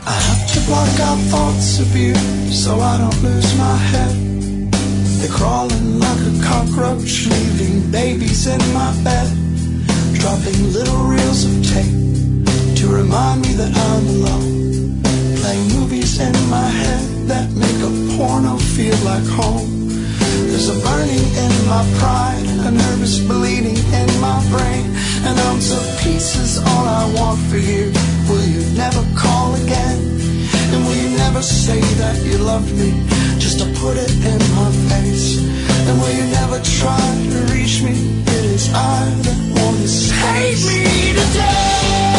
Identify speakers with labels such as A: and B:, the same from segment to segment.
A: I have to block out thoughts of you so I don't lose my head. They're crawling like a cockroach, leaving babies in my bed, dropping little reels of tape to remind me that I'm alone, playing movies in my head that make a porno feel like home. There's a burning in my pride, a nervous bleeding in my brain, an ounce of peace is all I want for you. Will you never call again? And will you never say that you love me, just to put it in my face? And will you never try to reach me? It is I that want to hate me today.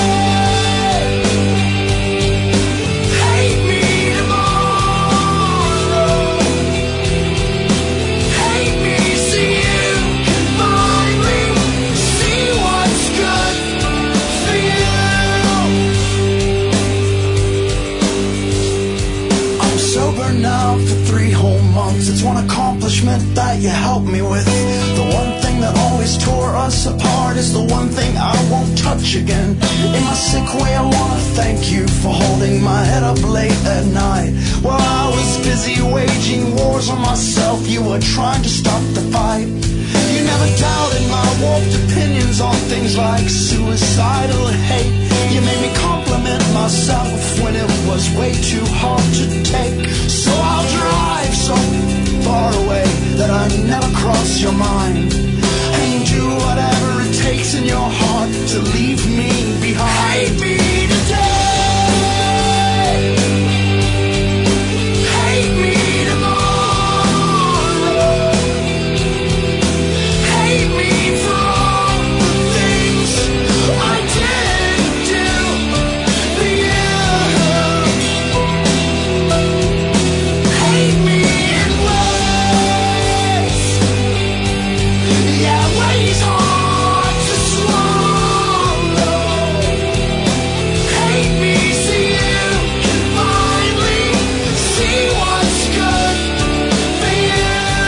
A: Now for 3 whole months, it's one accomplishment that you helped me with. The one thing that always tore us apart is the one thing I won't touch again. In my sick way, I wanna thank you for holding my head up late at night. While I was busy waging wars on myself, you were trying to stop the fight. You never doubted my warped opinions on things like suicidal hate. You made me compliment myself when it was way too hard to take. So I'll drive so far away that I never cross your mind, and do whatever it takes in your heart to leave me behind. Hate me today. Hate me tomorrow. Hate me for all the things I didn't do for you. Hate me in ways, yeah, ways hard to swallow. Hate me so you can finally see what's good for you.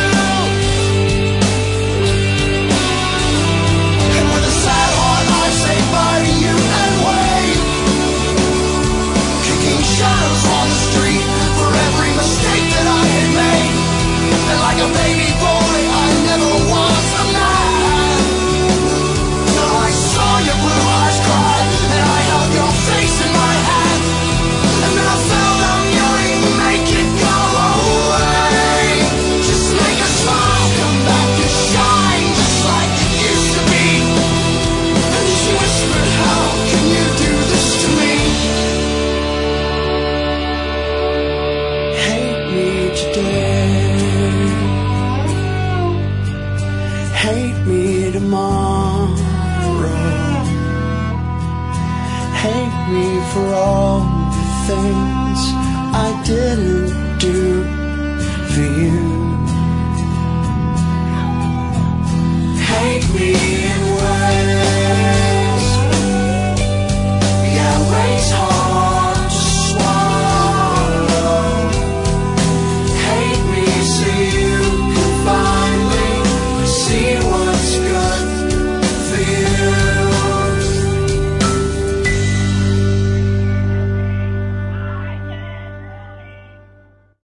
A: And with a sad heart I say bye to you and wave, kicking shadows on the street for every mistake that I had made. And like a baby boy I never was a man. No, I saw your blue eyes cry, and I held your face in my hand, and then I fell down yelling, make it go away. Just make a smile come back to shine, just like it used to be. And she whispered, how can you do this to me? Hate me today. Hate me tomorrow. Hate me for all the things I didn't do for you. Hate me